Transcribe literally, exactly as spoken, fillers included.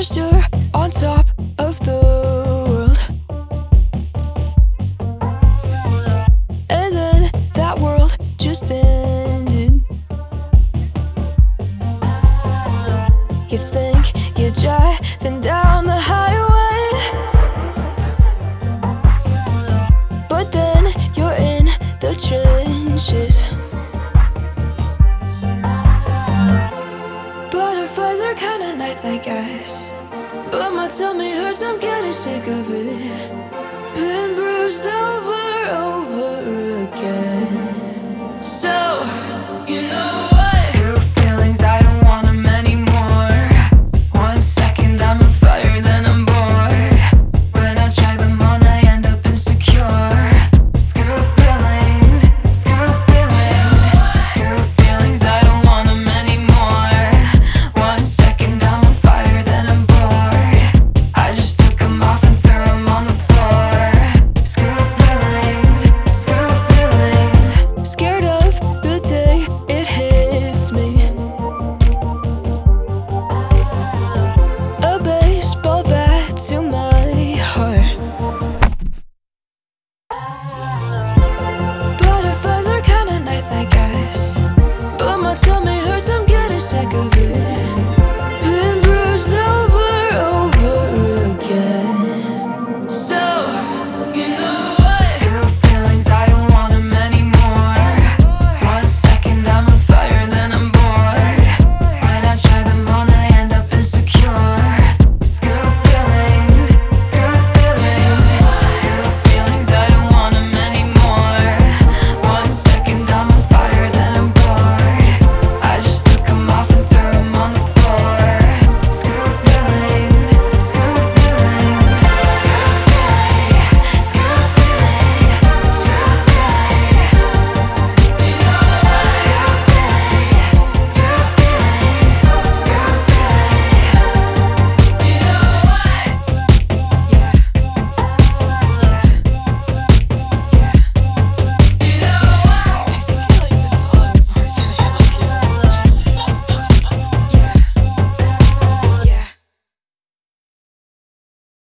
first you're on top of the world, and then that world just ended. You think you're driving down the highway, but then you're in the trenches. Butterflies are kinda nice, I guess, but my tummy hurts, I'm getting sick of it. Been bruised over, over again. So, you know